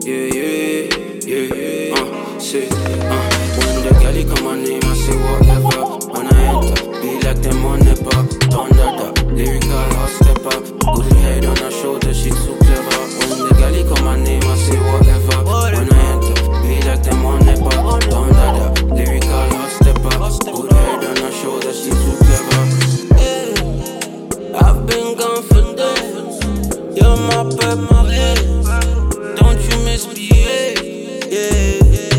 Shit, when the galley come my name, I say whatever. When I enter, be like them on the bar. Thunder da, lyrical hot stepper. Good head on her shoulder, she too clever. When the galley come my name, I say whatever. When I enter, be like them on the bar. Thunder da, lyrical hot stepper. Good head on her shoulder, she too clever. I've been gone for days. You're my pet, my head. Don't you misbehave? Yeah.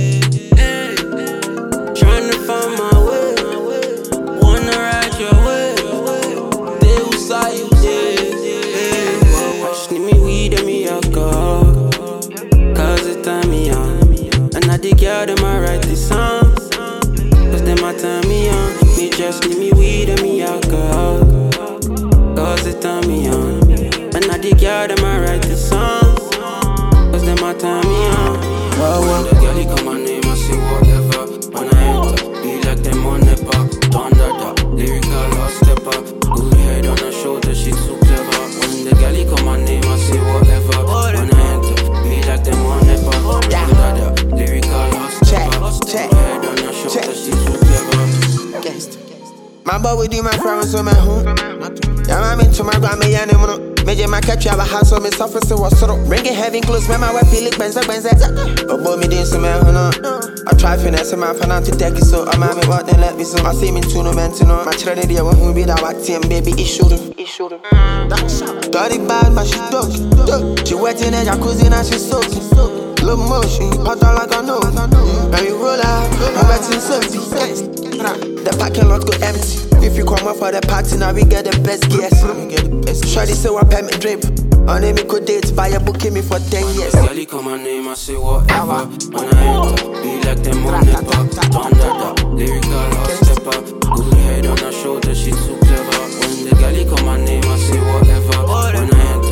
Trying to find my way. Wanna ride your way. They will saw you there. Just need me weed and me alcohol. Cause it time me on. And I dig out them I write this song. Cause them I turn me on. Me just need me weed and me alcohol. Cause it turn me on. And I dig out them I write this song. Cause them I turn me on. When the galley come my name, I say whatever. When I enter, be like them on the bar. Thunder da, lyrical hot stepper. Good head on her shoulder, she too clever. When the galley come my name, I say whatever. When I enter, be like them on the bar. Thunder da, lyrical hot stepper. Good head on her shoulder, she too clever. My boy with you, my friends, so my home. Yeah, I'm into my grandma, yeah, no. Major my catch, you have a house, so me suffer, so what's up? Bring it heavy close, man, my wife feel it, benza. Oh, boy, me didn't see me, I try finesse my fan to take it, so I'm me what they let me so. I see me to no man to know. My children, they won't be that what team, baby, it should have. Dirty bad, but she dope. She wet in the jacuzzi, and she soaking. Low motion, hot like I know. And you roll out, I'm wetting soapy. The parking lot go empty. If you come up for the party, now we get the best guests. Shawty say what pay me drip. On name me could date, buy a book me for 10 years. Gally call my name, I say whatever. When I enter, be like them on the bar. Thunder da, lyrical hot stepper. Good head on her shoulder, she too clever. When the galley call my name, I say whatever. When I enter,